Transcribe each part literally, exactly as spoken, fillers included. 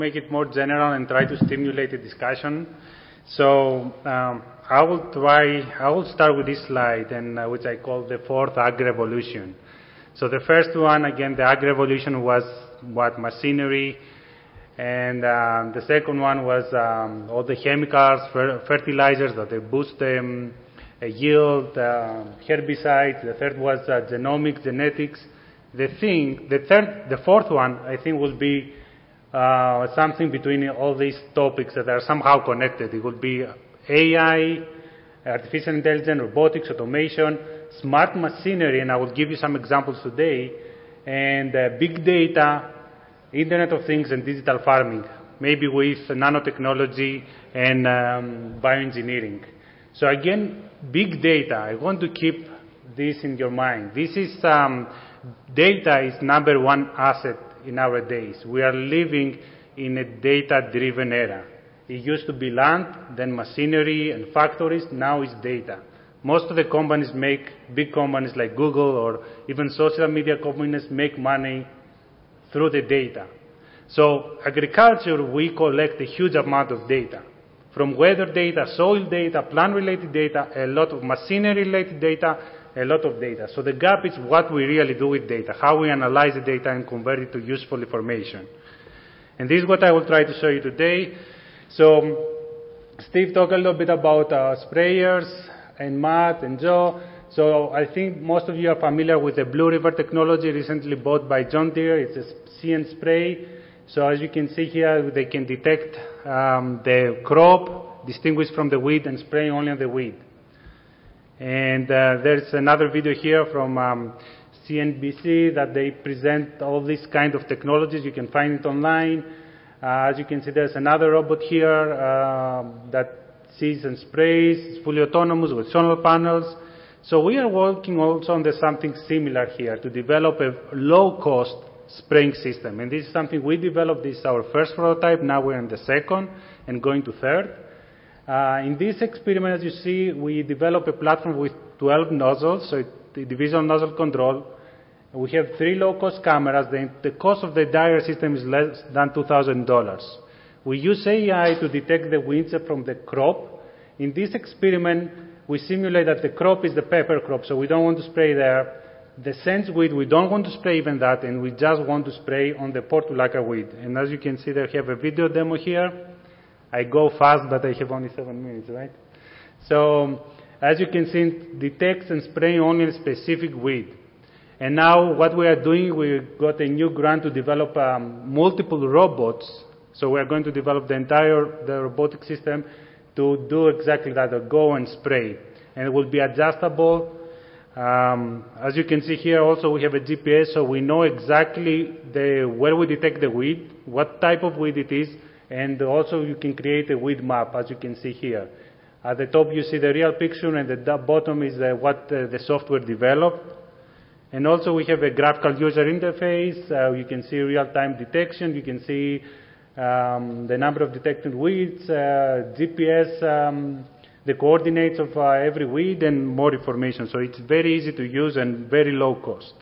make it more general and try to stimulate the discussion. So um, I will try, I will start with this slide, and uh, which I call the fourth agri-revolution. So the first one, again, the agri-revolution was what machinery, and um, the second one was um, all the chemicals, fer fertilizers that they boost the um, yield, uh, herbicides. The third was uh, genomics, genetics. The thing, the third, the fourth one, I think, will be uh, something between all these topics that are somehow connected. It would be A I, artificial intelligence, robotics, automation, smart machinery, and I will give you some examples today, and uh, big data, Internet of Things, and digital farming, maybe with nanotechnology and um, bioengineering. So again, big data, I want to keep this in your mind. This is, um, data is number one asset in our days. We are living in a data-driven era. It used to be land, then machinery and factories, now it's data. Most of the companies make, big companies like Google or even social media companies make money through the data. So agriculture, we collect a huge amount of data. From weather data, soil data, plant-related data, a lot of machinery-related data, a lot of data. So the gap is what we really do with data, how we analyze the data and convert it to useful information. And this is what I will try to show you today. So Steve talked a little bit about uh, sprayers, and Matt and Joe. So I think most of you are familiar with the Blue River technology recently bought by John Deere. It's a See and Spray. So as you can see here, they can detect um, the crop, distinguish from the weed, and spray only on the weed. And uh, there's another video here from um, C N B C that they present all these kind of technologies. You can find it online. Uh, as you can see, there's another robot here uh, that sees and sprays. It's fully autonomous with solar panels. So we are working also on the something similar here to develop a low-cost spraying system. And this is something we developed. This is our first prototype. Now we're in the second and going to third. Uh, in this experiment, as you see, we developed a platform with twelve nozzles, so the division nozzle control. We have three low-cost cameras. The, the cost of the entire system is less than two thousand dollars. We use A I to detect the winds from the crop. In this experiment, we simulate that the crop is the pepper crop, so we don't want to spray there. The sense weed, we don't want to spray even that, and we just want to spray on the portulaca weed. And as you can see, they have a video demo here. I go fast, but I have only seven minutes, right? So, as you can see, it detects and spray only a specific weed. And now what we are doing, we got a new grant to develop um, multiple robots. So we are going to develop the entire the robotic system to do exactly that, to go and spray. And it will be adjustable. Um, as you can see here, also we have a G P S, so we know exactly the, where we detect the weed, what type of weed it is, and also you can create a weed map, as you can see here. At the top you see the real picture, and at the bottom is uh, what uh, the software developed. And also we have a graphical user interface. Uh, you can see real-time detection. You can see um, the number of detected weeds, uh, G P S, um, the coordinates of uh, every weed, and more information. So it's very easy to use and very low cost.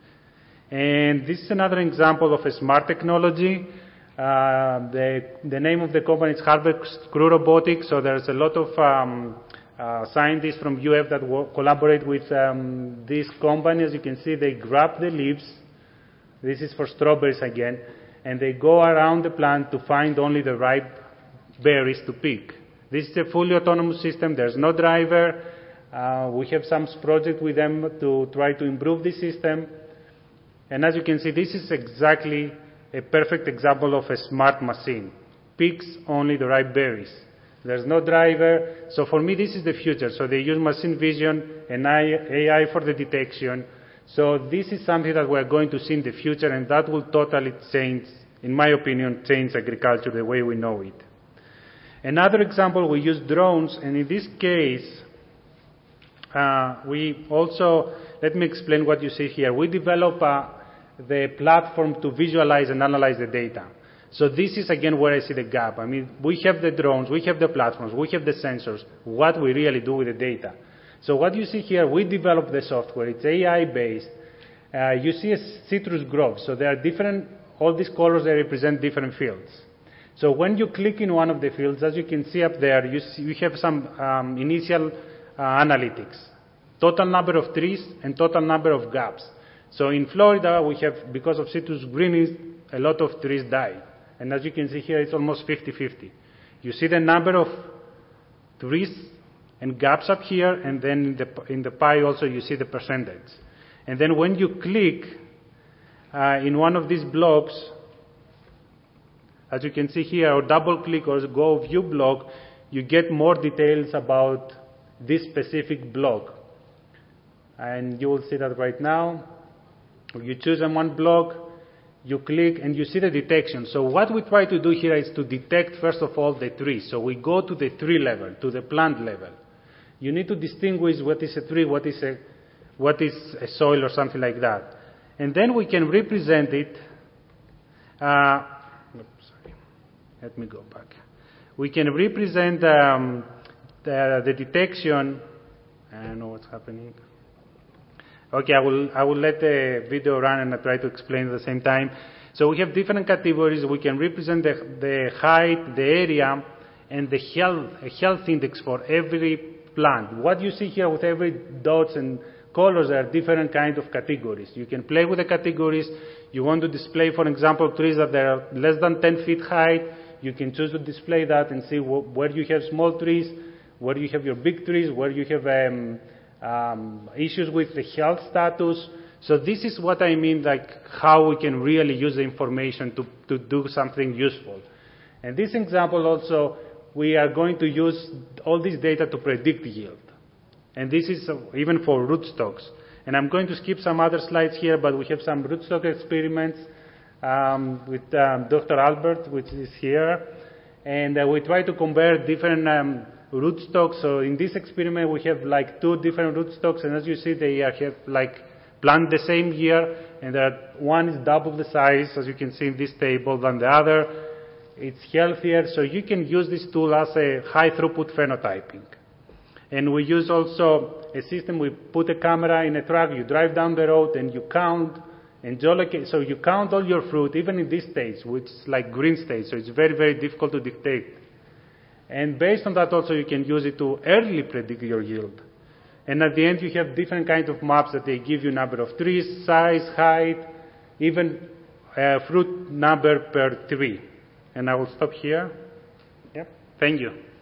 And this is another example of a smart technology. Uh, the, the name of the company is Harvest Crew Robotics. So there's a lot of um, uh, scientists from U F that work, collaborate with um, this company. As you can see, they grab the leaves. This is for strawberries again. And they go around the plant to find only the ripe berries to pick. This is a fully autonomous system. There's no driver. Uh, we have some project with them to try to improve the system. And as you can see, this is exactly a perfect example of a smart machine. Picks only the ripe berries. There's no driver. So for me, this is the future. So they use machine vision and A I for the detection. So this is something that we're going to see in the future, and that will totally change, in my opinion, change agriculture the way we know it. Another example, we use drones, and in this case, uh, we also, let me explain what you see here. We develop uh, the platform to visualize and analyze the data. So this is, again, where I see the gap. I mean, we have the drones, we have the platforms, we have the sensors, what we really do with the data. So what you see here, we developed the software. It's A I-based. Uh, you see a citrus grove. So there are different, all these colors, they represent different fields. So when you click in one of the fields, as you can see up there, you, see, you have some um, initial uh, analytics. Total number of trees and total number of gaps. So in Florida, we have, because of citrus greening, a lot of trees died. And as you can see here, it's almost fifty fifty. You see the number of trees and gaps up here, and then in the, in the pie also you see the percentage. And then when you click uh, in one of these blocks, as you can see here, or double click or go view block, you get more details about this specific block. And you will see that right now. You choose on one block, you click, and you see the detection. So what we try to do here is to detect, first of all, the trees. So we go to the tree level, to the plant level. You need to distinguish what is a tree, what is a, what is a soil or something like that. And then we can represent it. Uh, oops, sorry. Let me go back. We can represent um, the, the detection. I don't know what's happening. Okay, I will, I will let the video run and I try to explain at the same time. So we have different categories. We can represent the, the height, the area, and the health, a health index for every plant. What you see here with every dots and colors are different kind of categories. You can play with the categories. You want to display, for example, trees that are less than ten feet high. You can choose to display that and see wh where you have small trees, where you have your big trees, where you have um, um, issues with the health status. So this is what I mean, like how we can really use the information to, to do something useful. And this example also, we are going to use all this data to predict yield. And this is uh, even for rootstocks. And I'm going to skip some other slides here, but we have some rootstock experiments um, with um, Doctor Albert, which is here. And uh, we try to compare different um, rootstocks. So in this experiment, we have like two different rootstocks. And as you see, they are have like planted the same year. And that one is double the size, as you can see in this table, than the other. It's healthier. So you can use this tool as a high throughput phenotyping. And we use also a system, we put a camera in a truck, you drive down the road and you count and geolocate. So you count all your fruit, even in this stage, which is like green stage. So it's very, very difficult to detect. And based on that also, you can use it to early predict your yield. And at the end, you have different kinds of maps that they give you number of trees, size, height, even uh, fruit number per tree. And I will stop here. Yep. Thank you.